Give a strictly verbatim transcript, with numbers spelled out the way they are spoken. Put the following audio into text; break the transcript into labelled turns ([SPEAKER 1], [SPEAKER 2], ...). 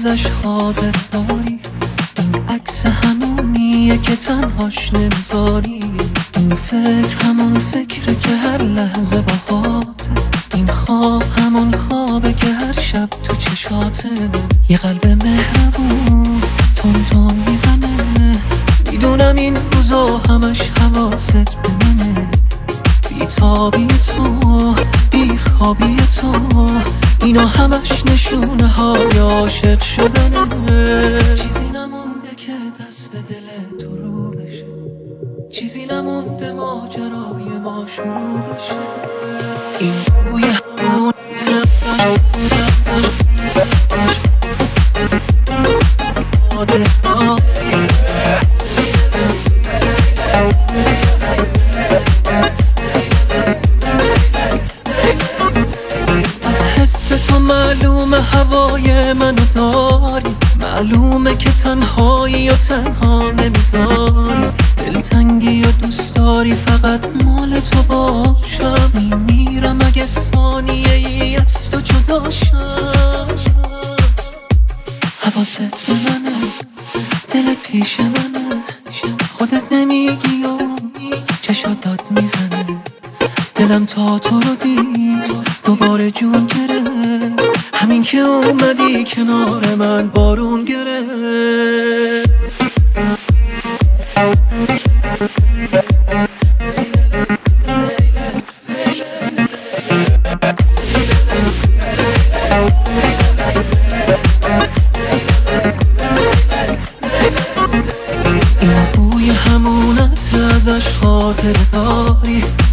[SPEAKER 1] ازش خاطر داری، این عکس همونیه که تنهاش نمیذاری، این فکر همون فکره که هر لحظه باهاته، این خواب همون خوابه که هر شب تو چشاته. یه قلب مهربون تون تون میزنه، میدونم این روزا همش حواست به منه، بی تابی تو بی خوابی تو اینا همش نشونه های عاشق شدنه. چیزی نمونده که دست دل تو رو بشه، چیزی نمونده ماجرای ما شروع بشه. این بوی همون از حس تو معلومه هوای منو داری، معلومه که تنهایی و تنها نمیذاری، دلتنگی و دوست داری فقط مال تو باشم، میمیرم اگه ثانیه ای از تو جداشم. حواست به منه، دلت پیش منه، خودت نمیگی و چشات داد میزنه، دلم تا تو رو دید دوباره جون گرفت، همین که اومدی کنار من بارون گرفت. این بوی همون عطر ازش خاطر داری،